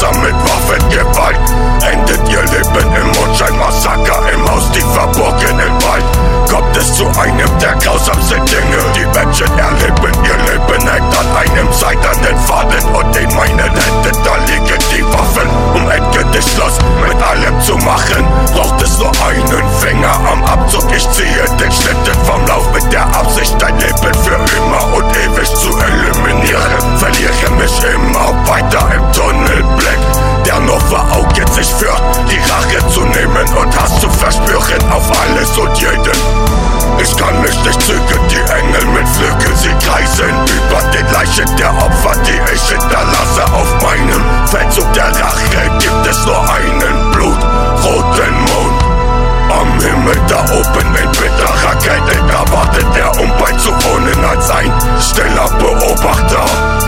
grausam mit Waffengewalt. Endet ihr Leben im Mondscheinmassaker, im Haus tief verborgen im Wald. Kommt es zu einem der grausamsten Dinge. Die Menschen erleben, ihr Leben hängt an einem seidernen Faden. Und in meinen Händen, da liegen die Waffen, um endgültig Schluss mit allem zu machen. Braucht es nur einen Finger am Abzug. Ich ziehe den Schlitten vom Lauf mit der Absicht, dein Leben für immer und ewig zu eliminieren. Verliere mich immer weiter im Tunnelblick, der nur vor Augen sich führt, die Rache zu nehmen und Hass zu verspüren auf alles und jeden. Ich kann mich nicht zügeln, die Engel mit Flügeln, sie kreisen über den Leichen der Opfer, die ich hinterlasse. Auf meinem Feldzug der Rache gibt es nur einen blutroten Mond. Am Himmel da oben in bitterer Kälte, da wartet er, um beizuwohnen als ein stiller Beobachter.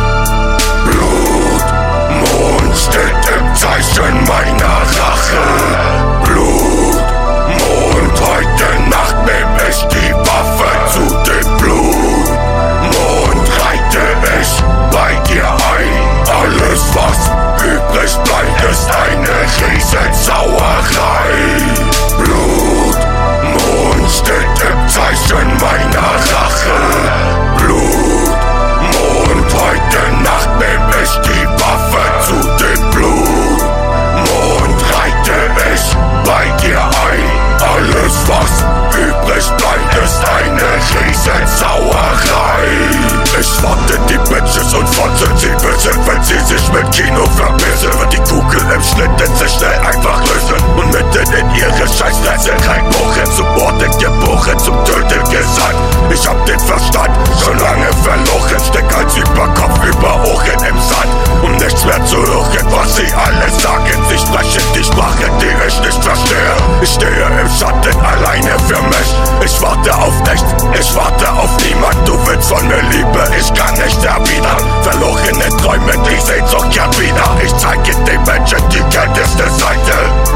Blutmond steht im Zeichen meiner Rache. Blutmond, heute Nacht nehm ich die Waffe zu dem Blutmond, reite ich bei dir ein. Alles was übrig bleibt ist eine Riesensauerei. Blutmond steht im Zeichen meiner Rache. Blutmond, heute Nacht nehm ich die Waffe zu dem Blutmond, reite ich bei dir ein. Alles was übrig bleibt ist eine Riesensauerei. Ich warte die Bitches und fotze sie wissen, wenn sie sich mit Kino verbissen, wird die Kugel im Schlitten sich schnell einfach lösen und mitten in ihre Scheißnetze reinbohren. Zum Morden geboren, zum Töten gesandt. Ich hab den Verstand schon lange verloren, steck Hals über Kopf, über Ohren im Sand, um nichts mehr zu hören, was sie alle sagen. Sie sprechen die Sprache, die ich nicht verstehe. Ich stehe im Schatten alleine für mich. Ich warte auf nichts, ich warte auf niemand. Du willst von mir Liebe, ich kann nicht erwidern. Verlorene Träume, die Sehnsucht kehrt wieder. Ich zeige den Menschen die kälteste Seite.